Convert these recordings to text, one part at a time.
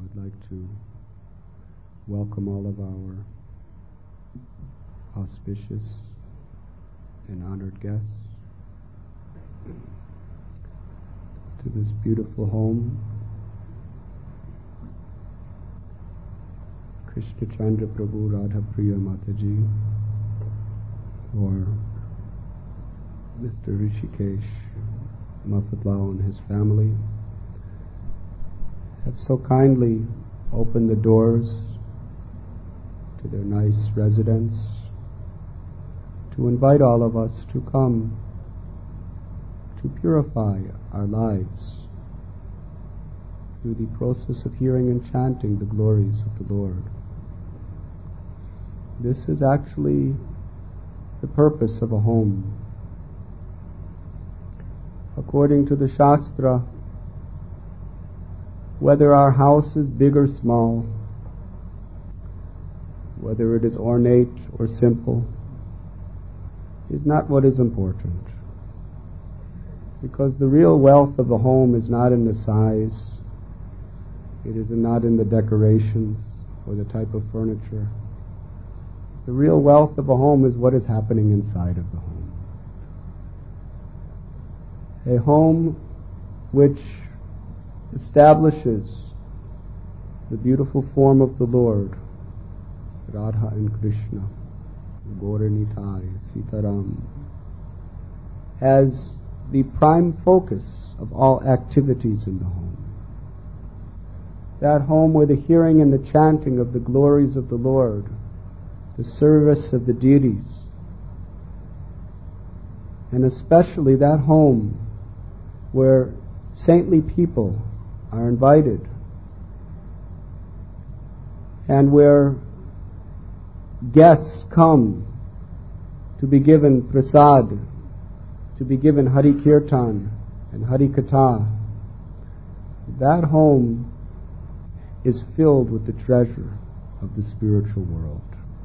I'd like to welcome all of our auspicious and honored guests to this beautiful home. Krishna Chandra Prabhu Radha Priya Mataji, or Mr. Rishikesh Mafatlao and his family have so kindly opened the doors to their nice residence to invite all of us to come to purify our lives through the process of hearing and chanting the glories of the Lord. This is actually the purpose of a home. According to the Shastra, whether our house is big or small, whether it is ornate or simple, is not what is important. Because the real wealth of the home is not in the size, it is not in the decorations or the type of furniture. The real wealth of a home is what is happening inside of the home. A home which establishes the beautiful form of the Lord, Radha and Krishna, Gaura Nitai, Sitaram, as the prime focus of all activities in the home. That home where the hearing and the chanting of the glories of the Lord, the service of the deities, and especially that home where saintly people are invited and where guests come to be given prasad, to be given Hari Kirtan and Hari Katha. That home is filled with the treasure of the spiritual world.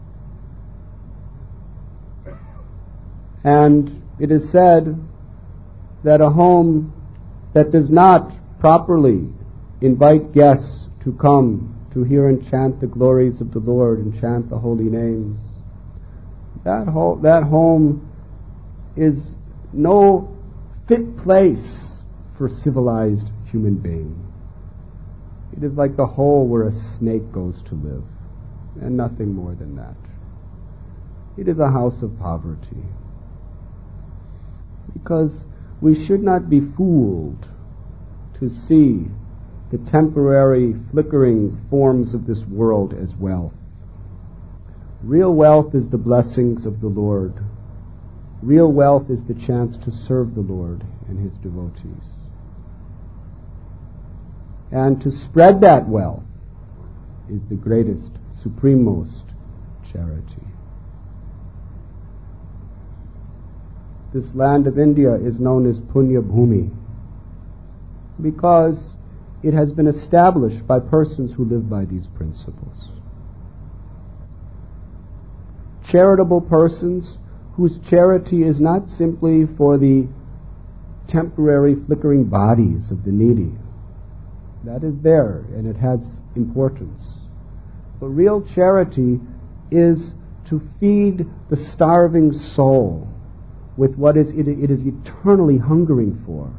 And it is said that a home that does not properly invite guests to come to hear and chant the glories of the Lord and chant the holy names, that home is no fit place for civilized human being. It is like the hole where a snake goes to live, and nothing more than that. It is a house of poverty. Because we should not be fooled to see the temporary, flickering forms of this world as wealth. Real wealth is the blessings of the Lord. Real wealth is the chance to serve the Lord and His devotees. And to spread that wealth is the greatest, supremost charity. This land of India is known as Punya Bhumi because it has been established by persons who live by these principles. Charitable persons whose charity is not simply for the temporary flickering bodies of the needy. That is there and it has importance. But real charity is to feed the starving soul with what it is eternally hungering for.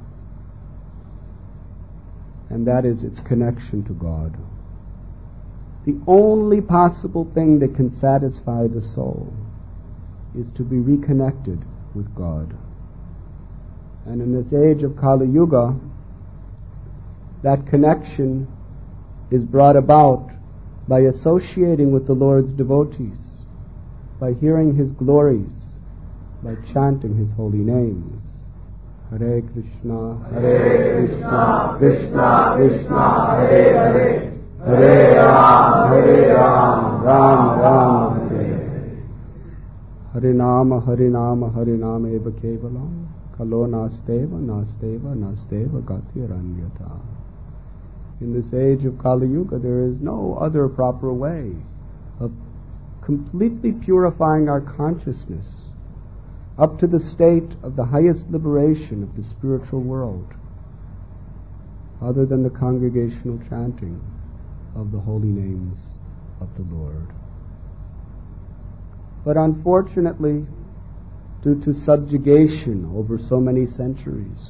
And that is its connection to God. The only possible thing that can satisfy the soul is to be reconnected with God. And in this age of Kali Yuga, that connection is brought about by associating with the Lord's devotees, by hearing His glories, by chanting His holy names. Hare Krishna, Krishna Krishna, Hare Hare, Hare Ram, Ram Ram, Hare Hare Nama eva kevalam, kalo nasteva gati aranyata. In this age of Kali Yuga, there is no other proper way of completely purifying our consciousness up to the state of the highest liberation of the spiritual world, other than the congregational chanting of the holy names of the Lord. But unfortunately, due to subjugation over so many centuries,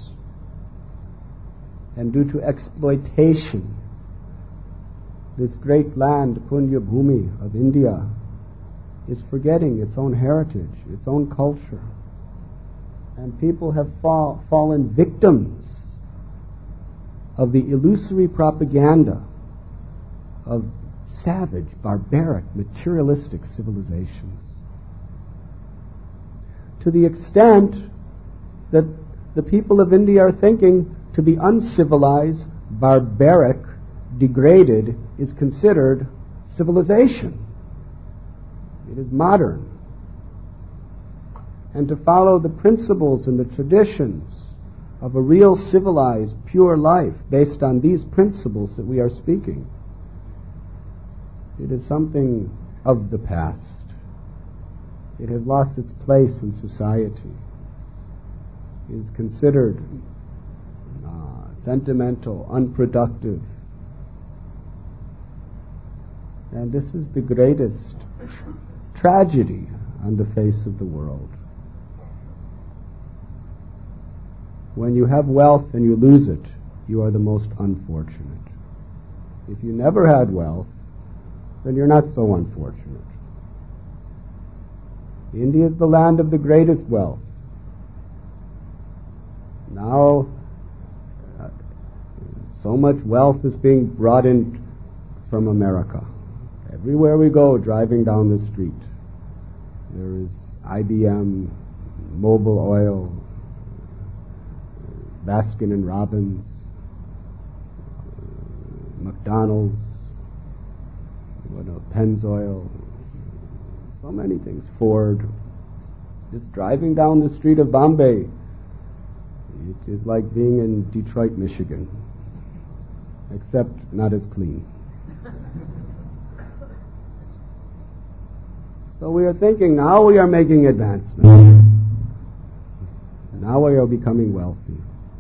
and due to exploitation, this great land, Punya Bhumi of India, is forgetting its own heritage, its own culture. And people have fallen victims of the illusory propaganda of savage, barbaric, materialistic civilizations. To the extent that the people of India are thinking to be uncivilized, barbaric, degraded is considered civilization. It is modern. And to follow the principles and the traditions of a real civilized, pure life based on these principles that we are speaking, it is something of the past. It has lost its place in society. It is considered sentimental, unproductive. And this is the greatest tragedy on the face of the world. When you have wealth and you lose it, you are the most unfortunate. If you never had wealth, then you're not so unfortunate. India is the land of the greatest wealth. Now, so much wealth is being brought in from America. Everywhere we go, driving down the street, there is IBM, Mobil Oil, Baskin and Robbins, McDonald's, Pennzoil, so many things, Ford. Just driving down the street of Bombay, it is like being in Detroit, Michigan, except not as clean. So we are thinking, now we are making advancements. Now we are becoming wealthy.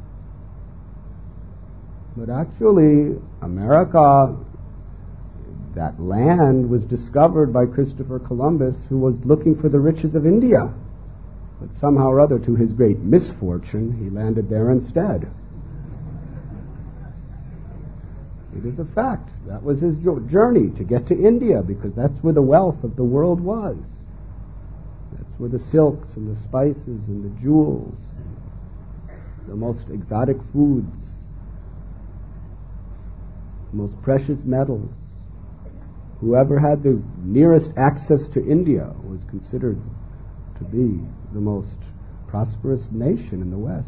But actually, America, that land was discovered by Christopher Columbus, who was looking for the riches of India. But somehow or other, to his great misfortune, he landed there instead. It is a fact. That was his journey, to get to India, because that's where the wealth of the world was. That's where the silks and the spices and the jewels, the most exotic foods, the most precious metals. Whoever had the nearest access to India was considered to be the most prosperous nation in the West.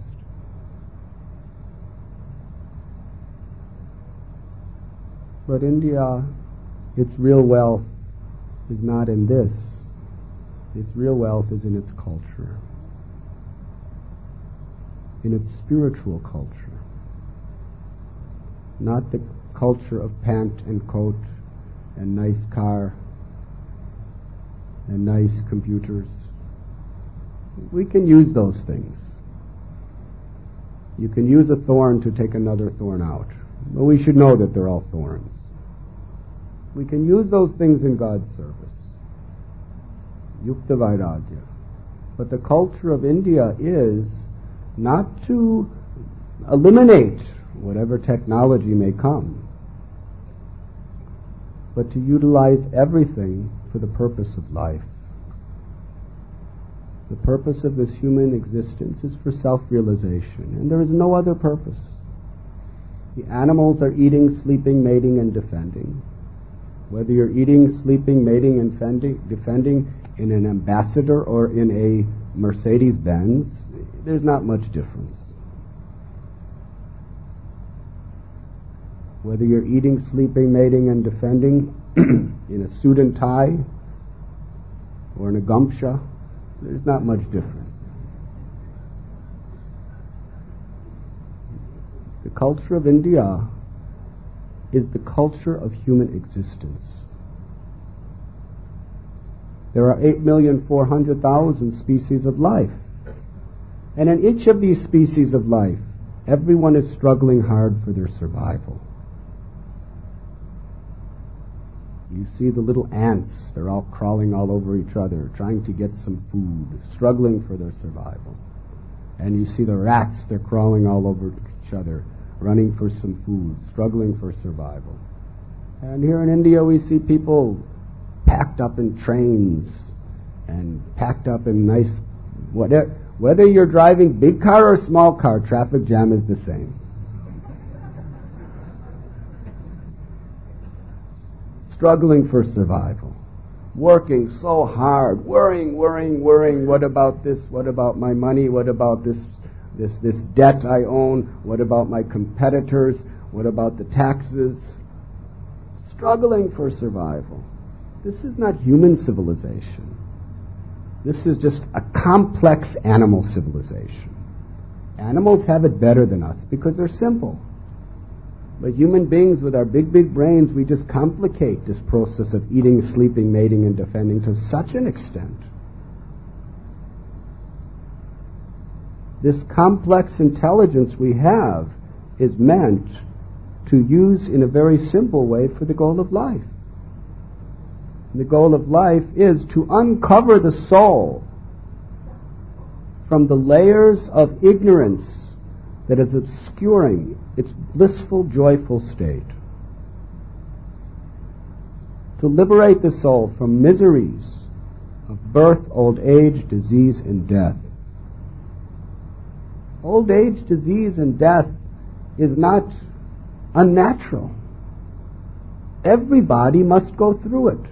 But India, its real wealth is not in this. Its real wealth is in its culture, in its spiritual culture, not the culture of pant and coat and nice car and nice computers. We can use those things. You can use a thorn to take another thorn out. But we should know that they're all thorns. We can use those things in God's service. Yukta Vairagya. But the culture of India is not to eliminate whatever technology may come, but to utilize everything for the purpose of life. The purpose of this human existence is for self-realization, and there is no other purpose. The animals are eating, sleeping, mating, and defending. Whether you're eating, sleeping, mating, and defending in an Ambassador or in a Mercedes-Benz, there's not much difference. Whether you're eating, sleeping, mating, and defending in a suit and tie or in a gamcha, there's not much difference. The culture of India is the culture of human existence. There are 8,400,000 species of life. And in each of these species of life, everyone is struggling hard for their survival. You see the little ants, they're all crawling all over each other, trying to get some food, struggling for their survival. And you see the rats, they're crawling all over each other, running for some food, struggling for survival. And here in India we see people packed up in trains and packed up in nice, whether you're driving big car or small car, traffic jam is the same. Struggling for survival, working so hard, worrying. What about this? What about my money? What about this debt I own? What about my competitors? What about the taxes? Struggling for survival. This is not human civilization. This is just a complex animal civilization. Animals have it better than us because they're simple. But human beings with our big brains, we just complicate this process of eating, sleeping, mating, and defending to such an extent. This complex intelligence we have is meant to use in a very simple way for the goal of life. And the goal of life is to uncover the soul from the layers of ignorance that is obscuring its blissful, joyful state. To liberate the soul from miseries of birth, old age, disease, and death. Old age, disease, and death is not unnatural. Everybody must go through it.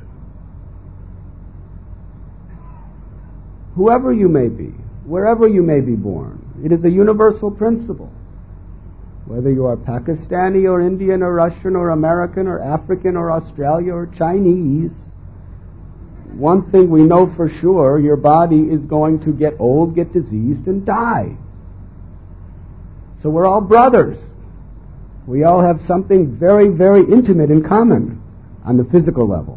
Whoever you may be, wherever you may be born, it is a universal principle. Whether you are Pakistani or Indian or Russian or American or African or Australia or Chinese, one thing we know for sure, your body is going to get old, get diseased, and die. So we're all brothers. We all have something very, very intimate in common on the physical level.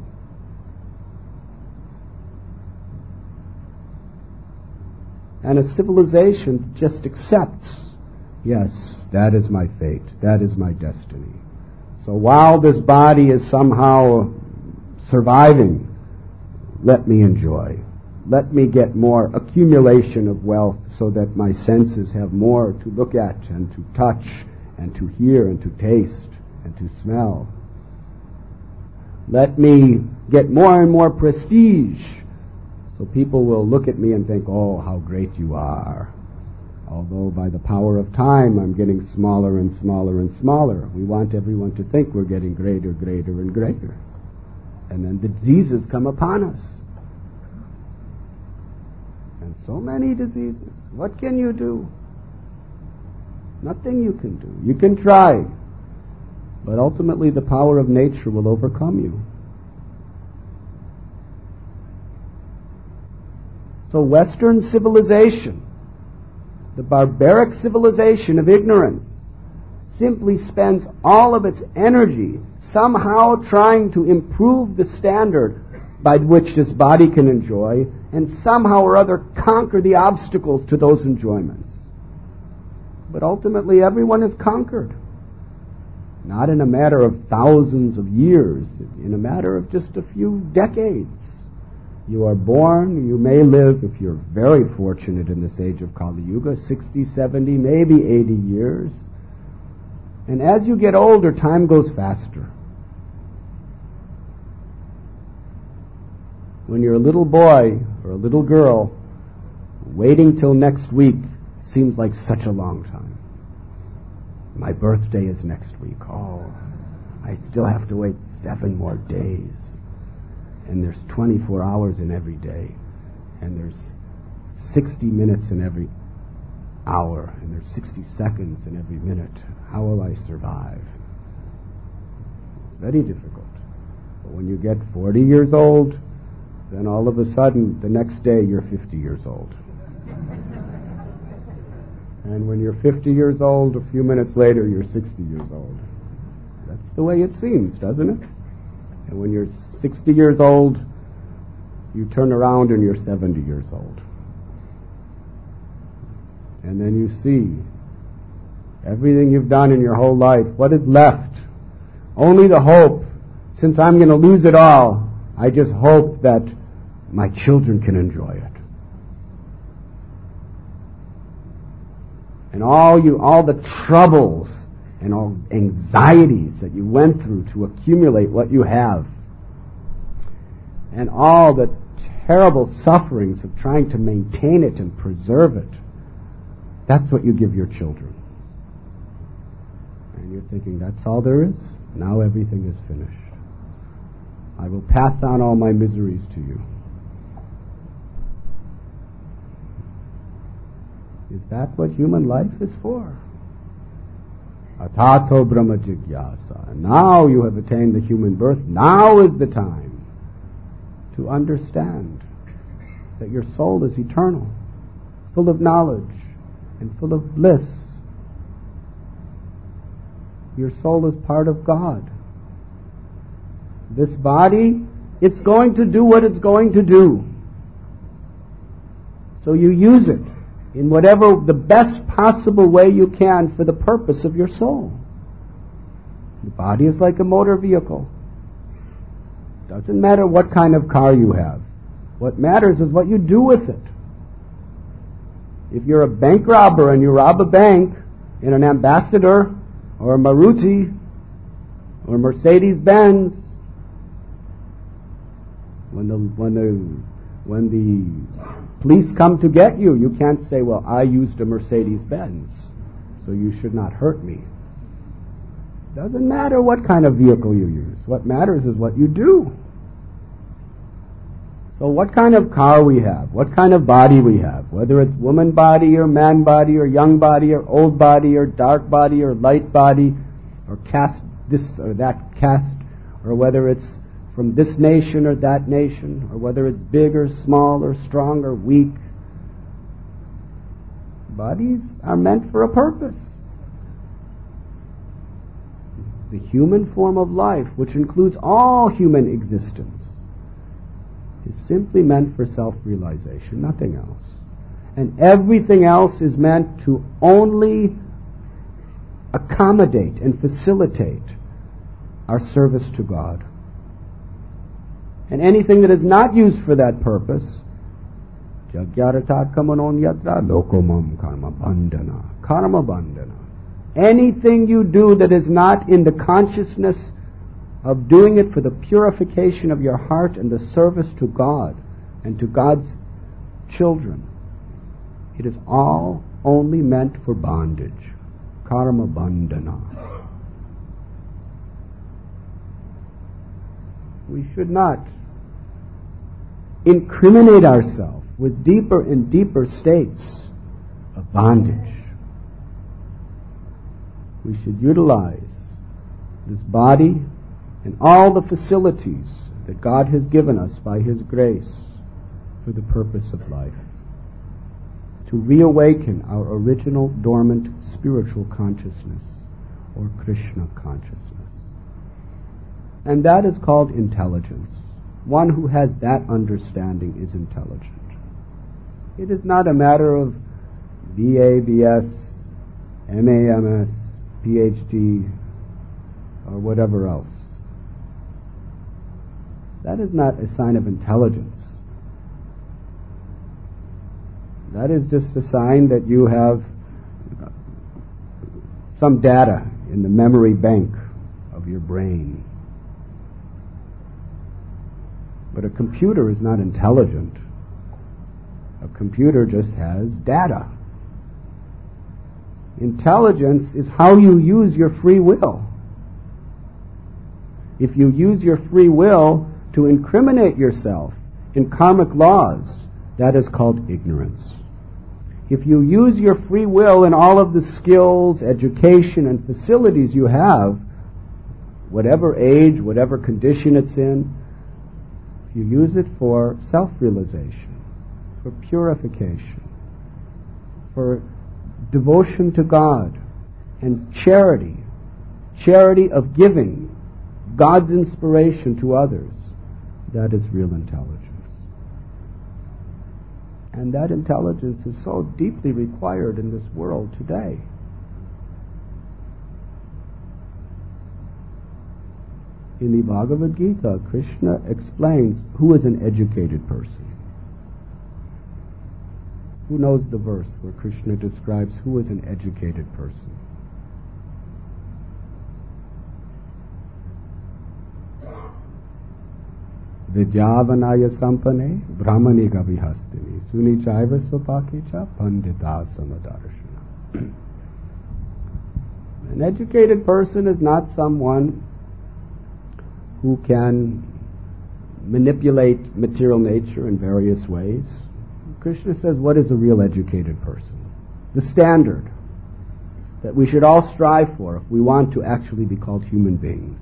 And a civilization just accepts, yes, that is my fate, that is my destiny. So while this body is somehow surviving, let me enjoy. Let me get more accumulation of wealth so that my senses have more to look at and to touch and to hear and to taste and to smell. Let me get more and more prestige so people will look at me and think, oh, how great you are. Although by the power of time I'm getting smaller and smaller and smaller. We want everyone to think we're getting greater, greater, and greater. And then the diseases come upon us. And so many diseases. What can you do? Nothing you can do. You can try. But ultimately the power of nature will overcome you. So Western civilization, the barbaric civilization of ignorance, simply spends all of its energy somehow trying to improve the standard by which this body can enjoy and somehow or other conquer the obstacles to those enjoyments. But ultimately everyone is conquered. Not in a matter of thousands of years, in a matter of just a few decades. You are born, you may live, if you're very fortunate in this age of Kali Yuga, 60, 70, maybe 80 years. And as you get older, time goes faster. When you're a little boy or a little girl, waiting till next week seems like such a long time. My birthday is next week. Oh, I still have to wait 7 more days. And there's 24 hours in every day. And there's 60 minutes in every hour. And there's 60 seconds in every minute. How will I survive? It's very difficult. But when you get 40 years old, then all of a sudden, the next day, you're 50 years old. And when you're 50 years old, a few minutes later, you're 60 years old. That's the way it seems, doesn't it? And when you're 60 years old, you turn around and you're 70 years old. And then you see everything you've done in your whole life. What is left? Only the hope since I'm going to lose it all, I just hope that my children can enjoy it. And all the troubles and all anxieties that you went through to accumulate what you have, and all the terrible sufferings of trying to maintain it and preserve it, that's what you give your children. And you're thinking, that's all there is? Now everything is finished. I will pass on all my miseries to you. Is that what human life is for? Atato Brahma Jigyasa. Now you have attained the human birth. Now is the time to understand that your soul is eternal, full of knowledge and full of bliss. Your soul is part of God. This body, it's going to do what it's going to do. So you use it in whatever the best possible way you can for the purpose of your soul. The body is like a motor vehicle. Doesn't matter what kind of car you have. What matters is what you do with it. If you're a bank robber and you rob a bank in an Ambassador or a Maruti or Mercedes-Benz, when the police come to get you, you can't say, well, I used a Mercedes-Benz, so you should not hurt me. Doesn't matter what kind of vehicle you use. What matters is what you do. So what kind of car we have, what kind of body we have, whether it's woman body or man body or young body or old body or dark body or light body or caste this or that caste, or whether it's from this nation or that nation, or whether it's big or small or strong or weak. Bodies are meant for a purpose. The human form of life, which includes all human existence, is simply meant for self-realization, nothing else. And everything else is meant to only accommodate and facilitate our service to God. And anything that is not used for that purpose, jagyarata kamanon yatra lokomam karma bandhana. Karma bandhana. Anything you do that is not in the consciousness of doing it for the purification of your heart and the service to God and to God's children, it is all only meant for bondage. Karma bandhana. We should not incriminate ourselves with deeper and deeper states of bondage. We should utilize this body and all the facilities that God has given us by His grace for the purpose of life, to reawaken our original dormant spiritual consciousness, or Krishna consciousness. And that is called intelligence. One who has that understanding is intelligent. It is not a matter of BA, BS, MA, MS, PhD, or whatever else. That is not a sign of intelligence. That is just a sign that you have some data in the memory bank of your brain. But a computer is not intelligent. A computer just has data. Intelligence is how you use your free will. If you use your free will to incriminate yourself in karmic laws, that is called ignorance. If you use your free will in all of the skills, education, and facilities you have, whatever age, whatever condition it's in, if you use it for self-realization, for purification, for devotion to God, and charity of giving God's inspiration to others, that is real intelligence. And that intelligence is so deeply required in this world today. In the Bhagavad Gita, Krishna explains who is an educated person. Who knows the verse where Krishna describes who is an educated person? Vidyavanaya sampane brahmani gavihastini suni chaiva svapakicha pandita samadarshana. An educated person is not someone who can manipulate material nature in various ways. Krishna says, what is a real educated person? The standard that we should all strive for if we want to actually be called human beings.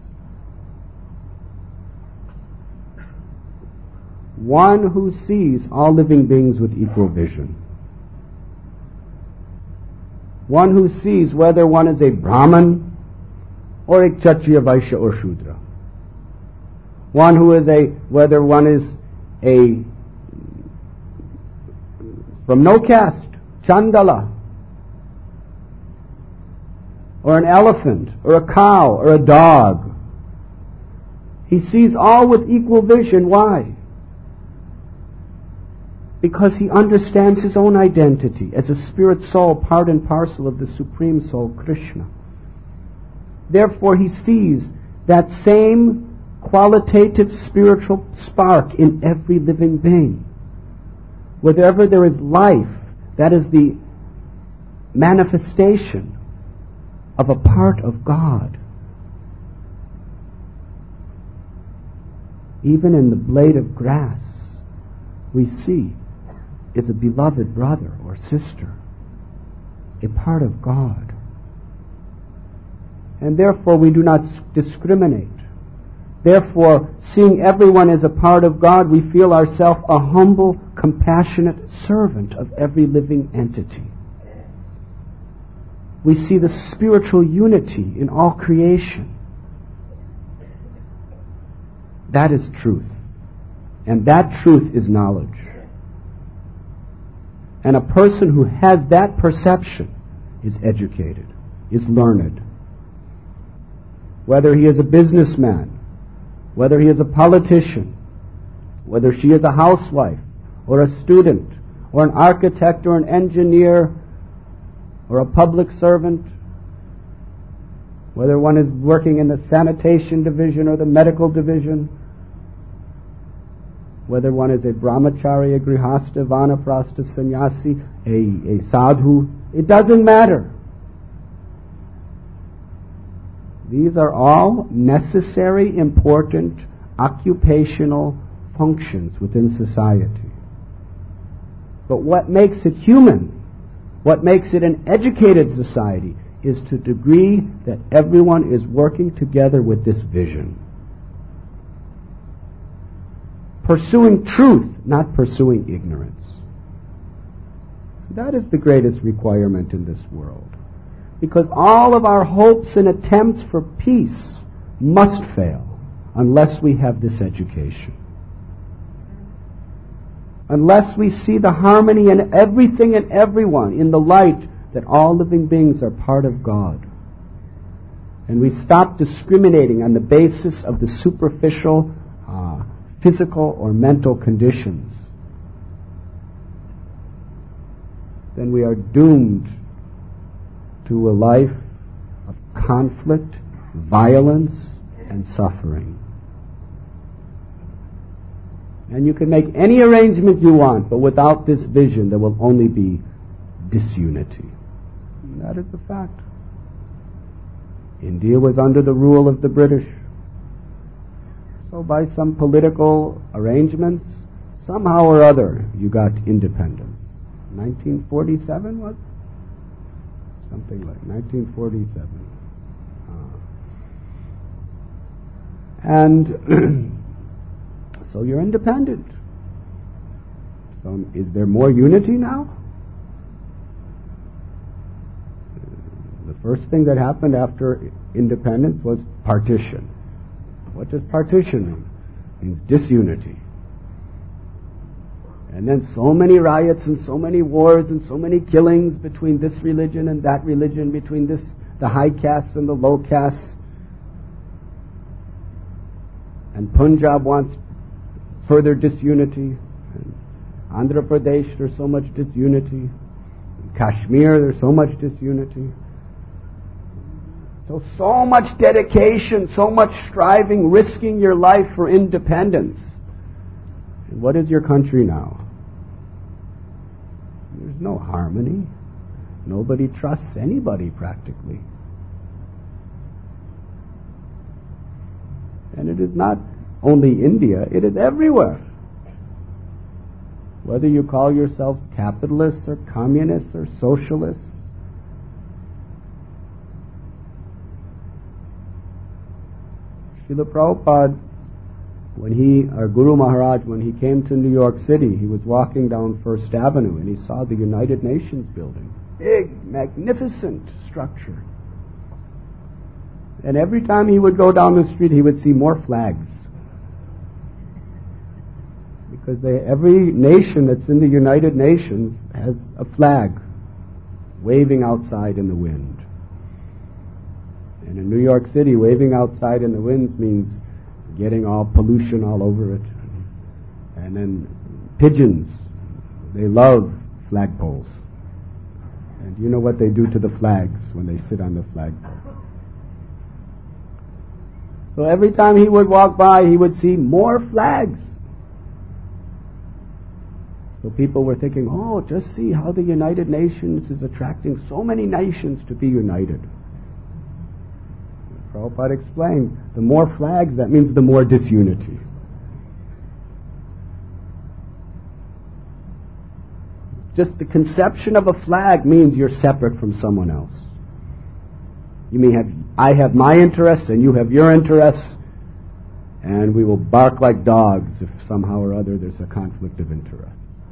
One who sees all living beings with equal vision. One who sees whether one is a Brahman or a Kshatriya, Vaishya or Shudra. One who is whether one is a from no caste, Chandala, or an elephant, or a cow, or a dog. He sees all with equal vision. Why? Because he understands his own identity as a spirit soul, part and parcel of the Supreme Soul, Krishna. Therefore he sees that same qualitative spiritual spark in every living being. Wherever there is life, that is the manifestation of a part of God. Even in the blade of grass, we see is a beloved brother or sister, a part of God. And therefore we do not discriminate. Therefore, seeing everyone as a part of God, we feel ourselves a humble, compassionate servant of every living entity. We see the spiritual unity in all creation. That is truth. And that truth is knowledge. And a person who has that perception is educated, is learned. Whether he is a businessman, whether he is a politician, whether she is a housewife, or a student, or an architect, or an engineer, or a public servant, whether one is working in the sanitation division or the medical division, whether one is a brahmachari, a grihastha, vanaprastha, sannyasi, a sadhu, it doesn't matter. These are all necessary, important, occupational functions within society. But what makes it human, what makes it an educated society, is to the degree that everyone is working together with this vision. Pursuing truth, not pursuing ignorance. That is the greatest requirement in this world. Because all of our hopes and attempts for peace must fail unless we have this education. Unless we see the harmony in everything and everyone in the light that all living beings are part of God. And we stop discriminating on the basis of the superficial physical or mental conditions, then we are doomed to a life of conflict, violence, and suffering. And you can make any arrangement you want, but without this vision there will only be disunity. And that is a fact. India was under the rule of the British. So by some political arrangements, somehow or other, you got independence. 1947 was it? Something like 1947. And so you're independent. So is there more unity now? The first thing that happened after independence was partition. What does partition mean? It means disunity. And then so many riots and so many wars and so many killings between this religion and that religion, between the high castes and the low castes. And Punjab wants further disunity. And Andhra Pradesh, there's so much disunity. In Kashmir, there's so much disunity. So much dedication, so much striving, risking your life for independence. And what is your country now? There's no harmony. Nobody trusts anybody practically. And it is not only India, it is everywhere. Whether you call yourselves capitalists or communists or socialists. Srila Prabhupada, our Guru Maharaj, when he came to New York City, he was walking down First Avenue and he saw the United Nations building. Big, magnificent structure. And every time he would go down the street, he would see more flags. Because every nation that's in the United Nations has a flag waving outside in the wind. And in New York City, waving outside in the winds means getting all pollution all over it. And then pigeons, they love flagpoles. And you know what they do to the flags when they sit on the flagpole? So every time he would walk by, he would see more flags. So people were thinking, oh, just see how the United Nations is attracting so many nations to be united. Prabhupada explained, the more flags, that means the more disunity. Just the conception of a flag means you're separate from someone else. I have my interests and you have your interests, and we will bark like dogs if somehow or other there's a conflict of interest.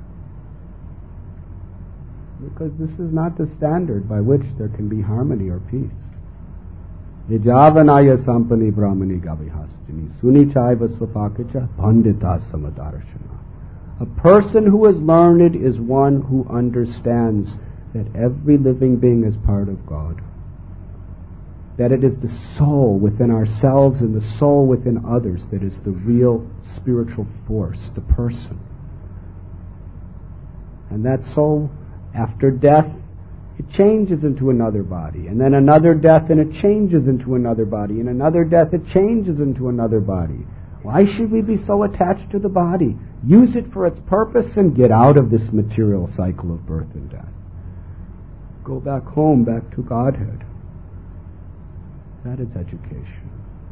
Because this is not the standard by which there can be harmony or peace. Vijavanaya sampani brahmani gavihastini sunichaiva swapakacha pandita samadarshana. A person who is learned is one who understands that every living being is part of God. That it is the soul within ourselves and the soul within others that is the real spiritual force, the person. And that soul, after death, it changes into another body, and then another death and it changes into another body, and another death it changes into another body. Why should we be so attached to the body? Use it for its purpose and get out of this material cycle of birth and death. Go back home, back to Godhead. That is education.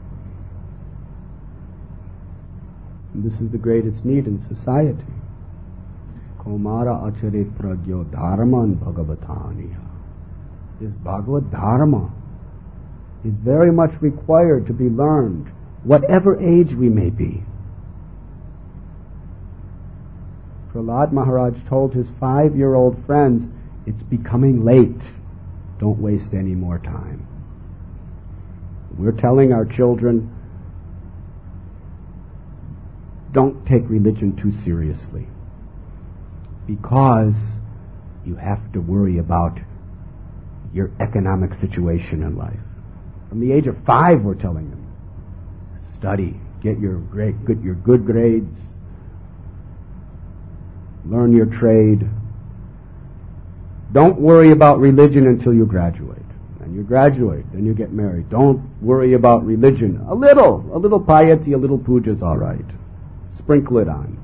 And this is the greatest need in society. Komara acharit pragyo dharman bhagavataniya. This Bhagavad Dharma is very much required to be learned, whatever age we may be. Prahlad Maharaj told his 5-year-old friends, it's becoming late. Don't waste any more time. We're telling our children, don't take religion too seriously, because you have to worry about your economic situation in life. From the age of 5, we're telling them, study, get your good grades, learn your trade. Don't worry about religion until you graduate. And you graduate, then you get married. Don't worry about religion. A little piety, a little puja is all right. Sprinkle it on.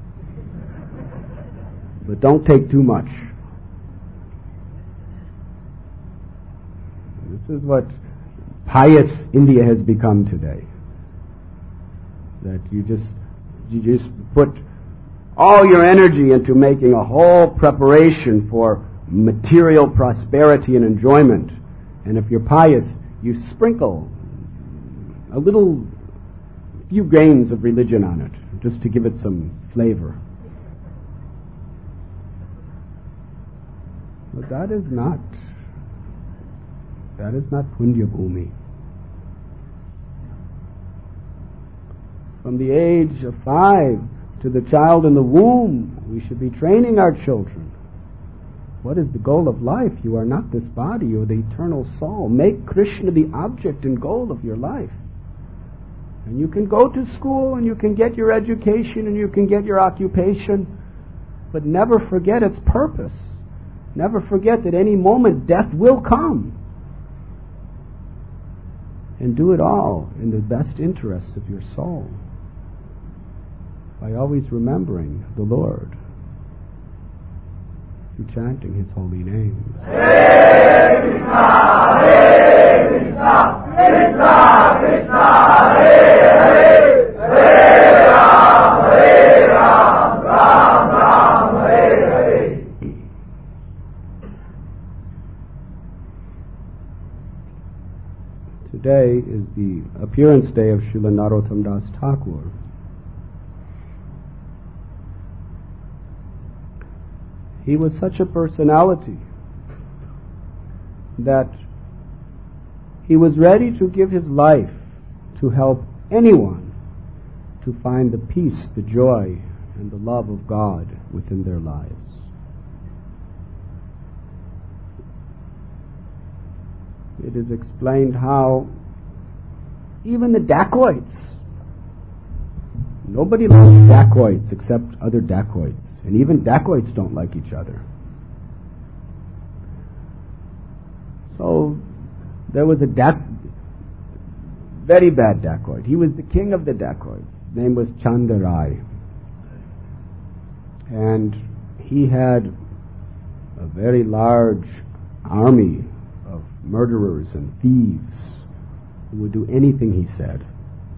But don't take too much. This is what pious India has become today. That you just put all your energy into making a whole preparation for material prosperity and enjoyment. And if you're pious, you sprinkle a few grains of religion on it, just to give it some flavor. But that is not Punya Bhumi. From the age of 5 to the child in the womb, we should be training our children. What is the goal of life? You are not this body, you are the eternal soul. Make Krishna the object and goal of your life. And you can go to school and you can get your education and you can get your occupation, but never forget its purpose. Never forget that any moment death will come. And do it all in the best interests of your soul, by always remembering the Lord through chanting His holy names. Hare Krishna, Hare Krishna, Krishna Krishna, Hare Hare, Hare Ram, Ram Ram, Hare Hare. Today is the appearance day of Srila Narottam Das Thakur. He was such a personality that he was ready to give his life to help anyone to find the peace, the joy, and the love of God within their lives. It is explained how even the dacoits, nobody likes dacoits except other dacoits, and even dacoits don't like each other. So there was a very bad dacoit. He was the king of the dacoits. His name was Chandarai. And he had a very large army of murderers and thieves who would do anything he said.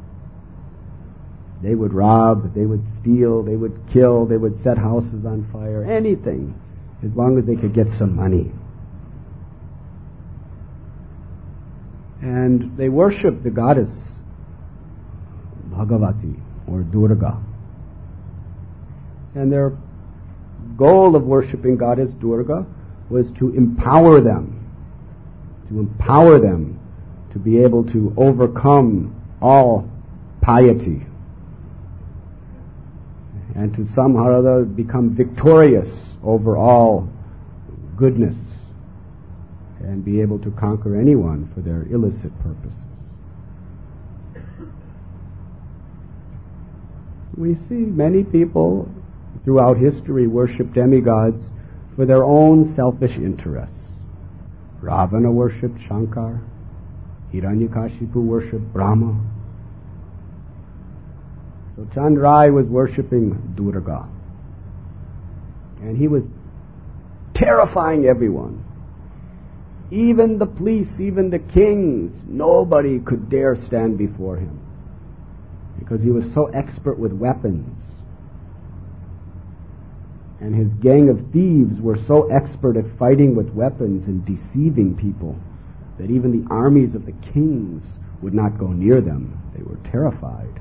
They would rob, they would steal, they would kill, they would set houses on fire, anything, as long as they could get some money. And they worshipped the goddess Bhagavati or Durga. And their goal of worshipping goddess Durga was to empower them to be able to overcome all piety and to somehow or other become victorious over all goodness and be able to conquer anyone for their illicit purposes. We see many people throughout history worship demigods for their own selfish interests. Ravana worshipped Shankar. Hiranyakashipu worshipped Brahma. So Chandrai was worshipping Durga. And he was terrifying everyone. Even the police, even the kings, nobody could dare stand before him, because he was so expert with weapons. And his gang of thieves were so expert at fighting with weapons and deceiving people that even the armies of the kings would not go near them. They were terrified.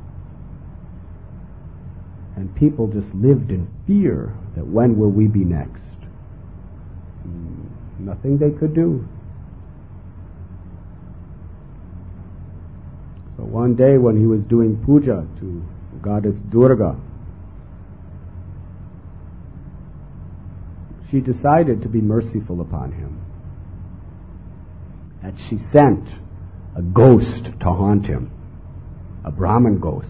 And people just lived in fear that when will we be next? Nothing they could do. So one day when he was doing puja to goddess Durga, she decided to be merciful upon him. And she sent a ghost to haunt him, a Brahmin ghost.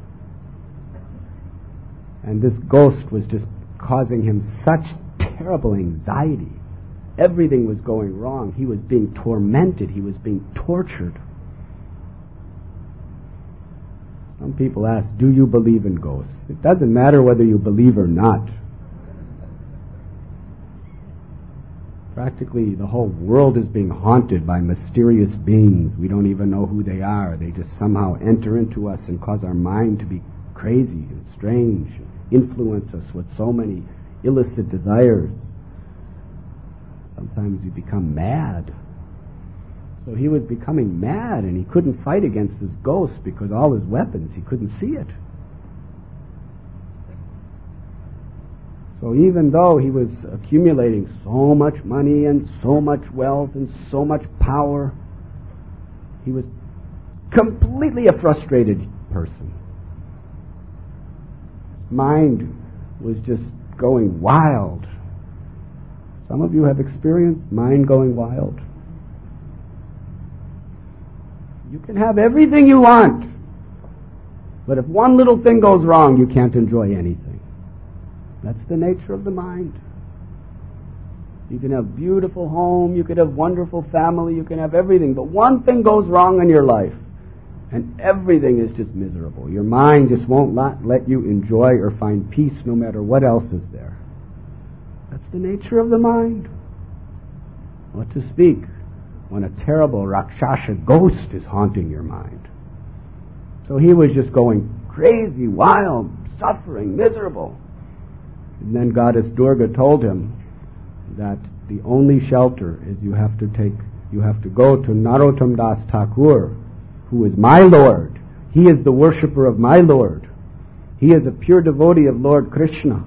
And this ghost was just causing him such terrible anxiety. Everything was going wrong. He was being tormented. He was being tortured. Some people ask, do you believe in ghosts? It doesn't matter whether you believe or not. Practically the whole world is being haunted by mysterious beings. We don't even know who they are. They just somehow enter into us and cause our mind to be crazy and strange, influence us with so many illicit desires. Sometimes you become mad. So he was becoming mad, and he couldn't fight against this ghost because all his weapons, he couldn't see it. So even though he was accumulating so much money and so much wealth and so much power, he was completely a frustrated person. His mind was just going wild. Some of you have experienced mind going wild. You can have everything you want. But if one little thing goes wrong, you can't enjoy anything. That's the nature of the mind. You can have beautiful home, you could have wonderful family, you can have everything, but one thing goes wrong in your life, and everything is just miserable. Your mind just won't let you enjoy or find peace no matter what else is there. That's the nature of the mind. What to speak when a terrible Rakshasa ghost is haunting your mind. So he was just going crazy, wild, suffering, miserable. And then Goddess Durga told him that the only shelter is you have to go to Narottam Das Thakur, who is my Lord. He is the worshipper of my Lord. He is a pure devotee of Lord Krishna.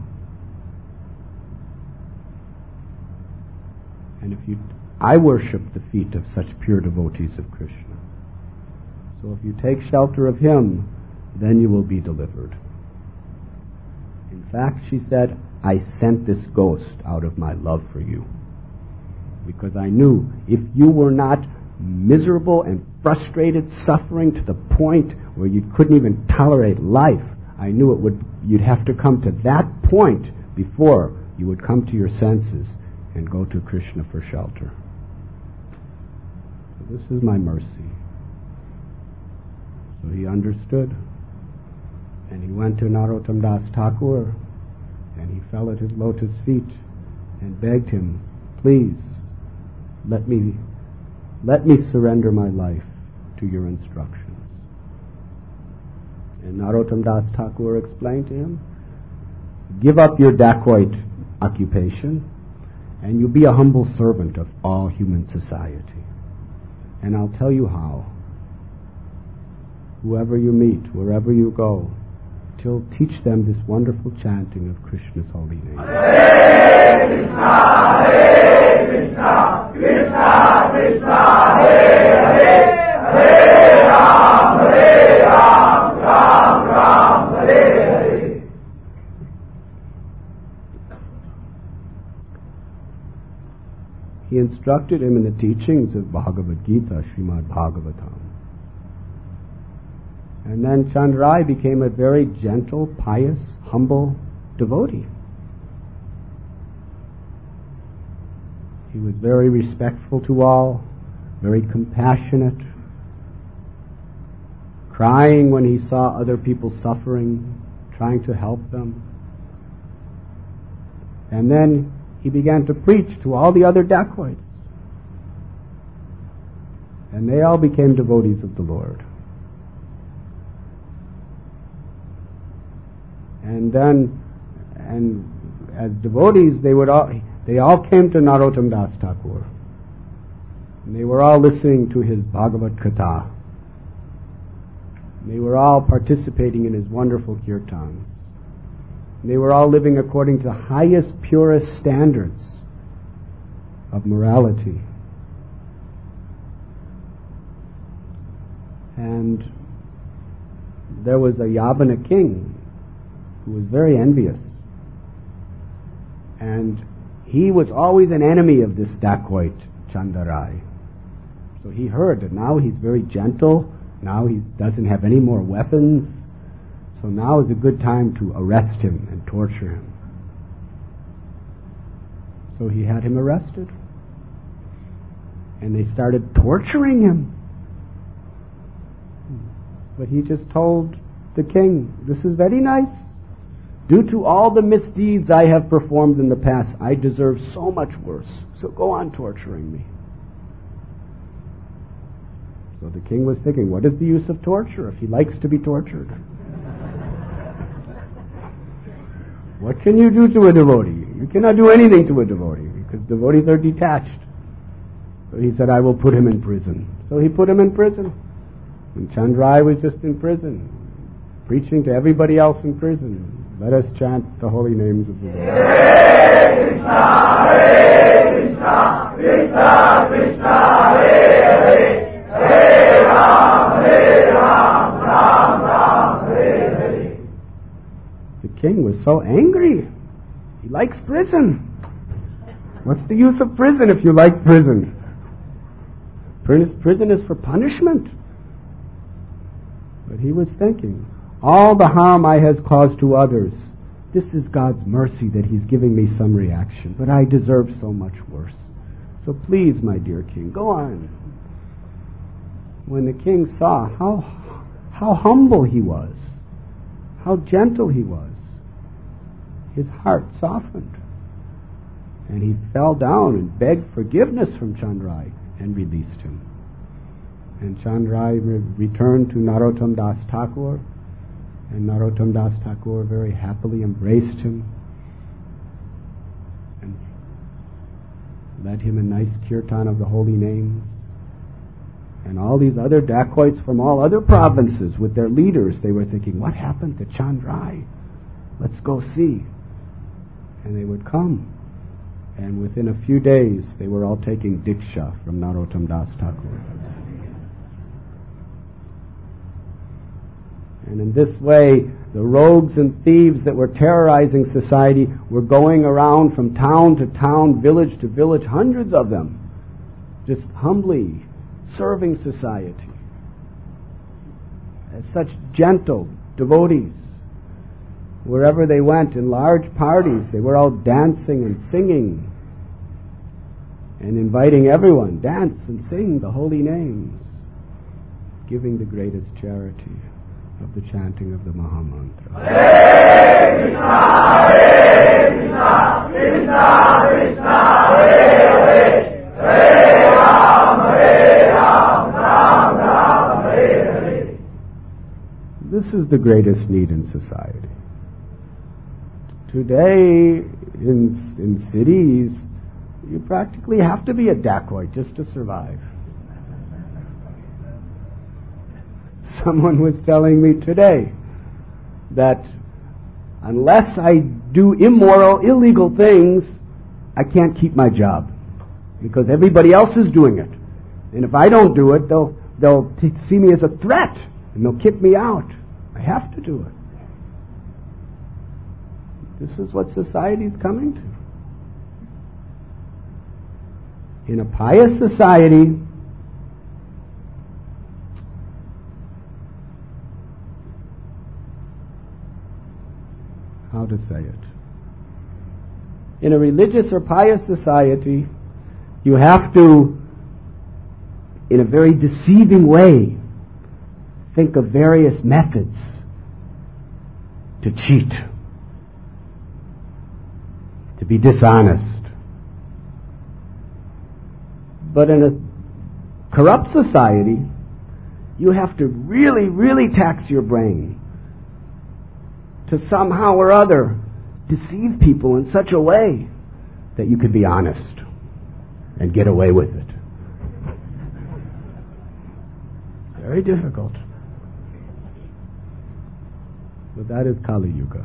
And I worship the feet of such pure devotees of Krishna. So if you take shelter of him, then you will be delivered. In fact, she said, I sent this ghost out of my love for you. Because I knew if you were not miserable and frustrated, suffering to the point where you couldn't even tolerate life, I knew you'd have to come to that point before you would come to your senses and go to Krishna for shelter. So this is my mercy. So he understood. And he went to Narottam Das Thakur, and he fell at his lotus feet and begged him, please, let me surrender my life to your instructions. And Narottam Das Thakur explained to him, give up your dacoit occupation, and you be a humble servant of all human society. And I'll tell you how. Whoever you meet, wherever you go, teach them this wonderful chanting of Krishna's holy name. Hare Krishna, Hare Krishna, Krishna Krishna, Hare Hare, Hare Ram, Ram Ram, Hare Hare. He instructed him in the teachings of Bhagavad Gita, Srimad Bhagavatam. And then Chandrai became a very gentle, pious, humble devotee. He was very respectful to all, very compassionate, crying when he saw other people suffering, trying to help them. And then he began to preach to all the other dacoits. And they all became devotees of the Lord. And as devotees, they all came to Narottam Das Thakur. And they were all listening to his Bhagavad Katha. They were all participating in his wonderful kirtans. They were all living according to the highest, purest standards of morality. And there was a Yavana king who was very envious. And he was always an enemy of this dacoit Chandarai. So he heard that now he's very gentle, now he doesn't have any more weapons, so now is a good time to arrest him and torture him. So he had him arrested. And they started torturing him. But he just told the king, this is very nice. Due to all the misdeeds I have performed in the past, I deserve so much worse. So go on torturing me. So the king was thinking, what is the use of torture if he likes to be tortured? What can you do to a devotee? You cannot do anything to a devotee because devotees are detached. So he said, I will put him in prison. So he put him in prison. And Chandrai was just in prison, preaching to everybody else in prison. Let us chant the holy names of the Lord. Hare Krishna, Hare Krishna, Krishna Krishna, Hare Hare, Hare Ram, Ram Ram, Hare Hare. The king was so angry. He likes prison. What's the use of prison if you like prison? Prison is for punishment. But he was thinking, all the harm I has caused to others. This is God's mercy that He's giving me some reaction, but I deserve so much worse. So please, my dear king, go on. When the king saw how humble he was, how gentle he was, his heart softened. And he fell down and begged forgiveness from Chandrai and released him. And Chandrai returned to Narottam Das Thakur, and Narottam Das Thakur very happily embraced him and led him a nice kirtan of the holy names. And all these other dacoits from all other provinces with their leaders, they were thinking, what happened to Chandrai? Let's go see. And they would come. And within a few days, they were all taking Diksha from Narottam Das Thakur. And in this way, the rogues and thieves that were terrorizing society were going around from town to town, village to village, hundreds of them, just humbly serving society as such gentle devotees. Wherever they went in large parties, they were all dancing and singing and inviting everyone, dance and sing the holy names, giving the greatest charity of the chanting of the Mahamantra. Hare Krishna, Hare Krishna, Krishna Krishna, Hare Hare, Hare Ram, Ram Ram, Hare Hare. This is the greatest need in society. Today, in cities, you practically have to be a dacoit just to survive. Someone was telling me today that unless I do immoral, illegal things, I can't keep my job because everybody else is doing it. And if I don't do it, they'll see me as a threat and they'll kick me out. I have to do it. This is what society is coming to. In a pious society, how to say it? In a religious or pious society, you have to, in a very deceiving way, think of various methods to cheat, to be dishonest. But in a corrupt society, you have to really, really tax your brain to somehow or other deceive people in such a way that you could be honest and get away with it. Very difficult. But that is Kali Yuga.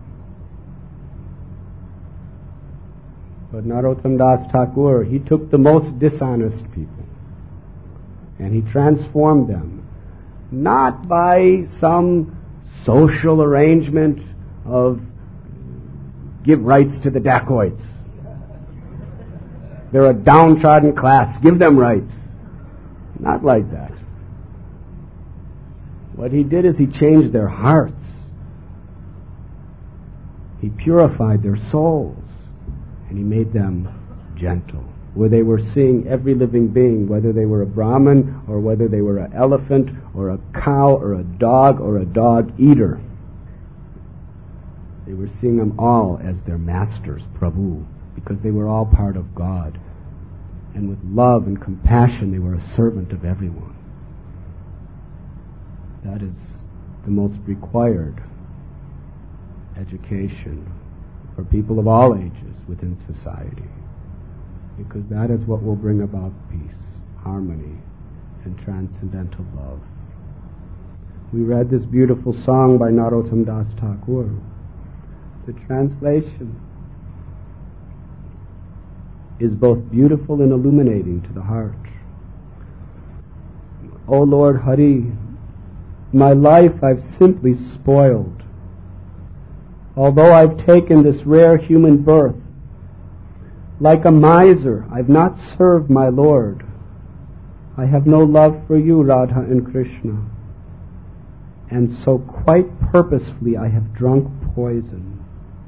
But Narottam Das Thakur, he took the most dishonest people and he transformed them, not by some social arrangement of give rights to the dacoits. They're a downtrodden class. Give them rights. Not like that. What he did is he changed their hearts. He purified their souls. And he made them gentle. Where they were seeing every living being, whether they were a Brahmin or whether they were an elephant or a cow or a dog eater. They were seeing them all as their masters, Prabhu, because they were all part of God. And with love and compassion, they were a servant of everyone. That is the most required education for people of all ages within society. Because that is what will bring about peace, harmony, and transcendental love. We read this beautiful song by Narottam Das Thakur. The translation is both beautiful and illuminating to the heart. O Lord Hari, my life I've simply spoiled. Although I've taken this rare human birth, like a miser, I've not served my Lord. I have no love for you, Radha and Krishna. and so quite purposefully I have drunk poison.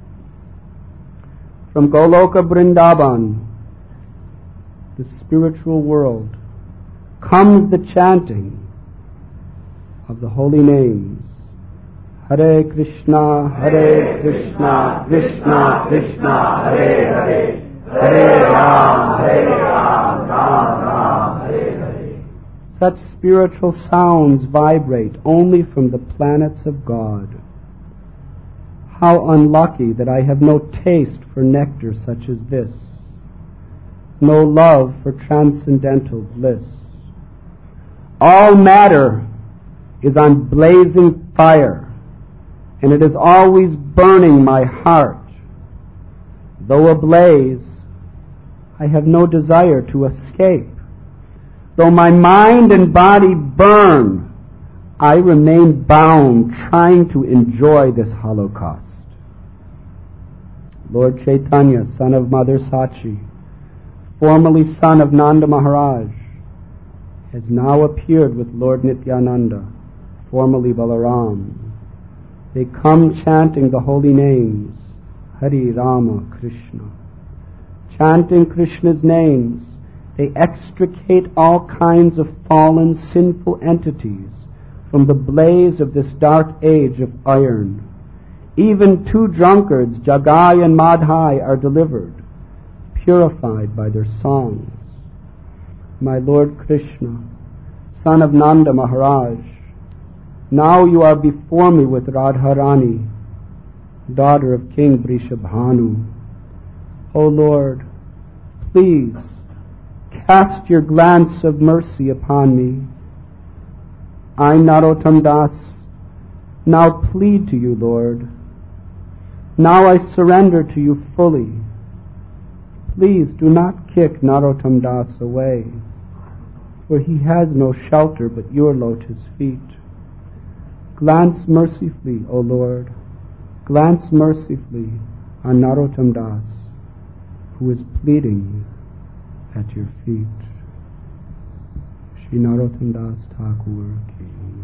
From Goloka Vrindavan, the spiritual world, comes the chanting of the holy names. Hare Krishna, Krishna Krishna, Hare Hare, Hare Ram, Ram Ram, Hare Hare. Such spiritual sounds vibrate only from the planets of God. How unlucky that I have no taste for nectar such as this, no love for transcendental bliss. All matter is on blazing fire, and it is always burning my heart. Though ablaze, I have no desire to escape. Though my mind and body burn, I remain bound, trying to enjoy this holocaust. Lord Chaitanya, son of Mother Sachi, formerly son of Nanda Maharaj, has now appeared with Lord Nityananda, formerly Balaram. They come chanting the holy names, Hari Rama Krishna. Chanting Krishna's names, they extricate all kinds of fallen, sinful entities from the blaze of this dark age of iron. Even two drunkards, Jagai and Madhai, are delivered, purified by their songs. My Lord Krishna, son of Nanda Maharaj, now you are before me with Radharani, daughter of King Vrishabhanu. O Lord, please cast your glance of mercy upon me. I, Narottam Das, now plead to you, Lord. Now I surrender to you fully. Please do not kick Narottam Das away, for he has no shelter but your lotus feet. Glance mercifully, O Lord, glance mercifully on Narottam Das, who is pleading at your feet. Shri Narottam Das Thakur ki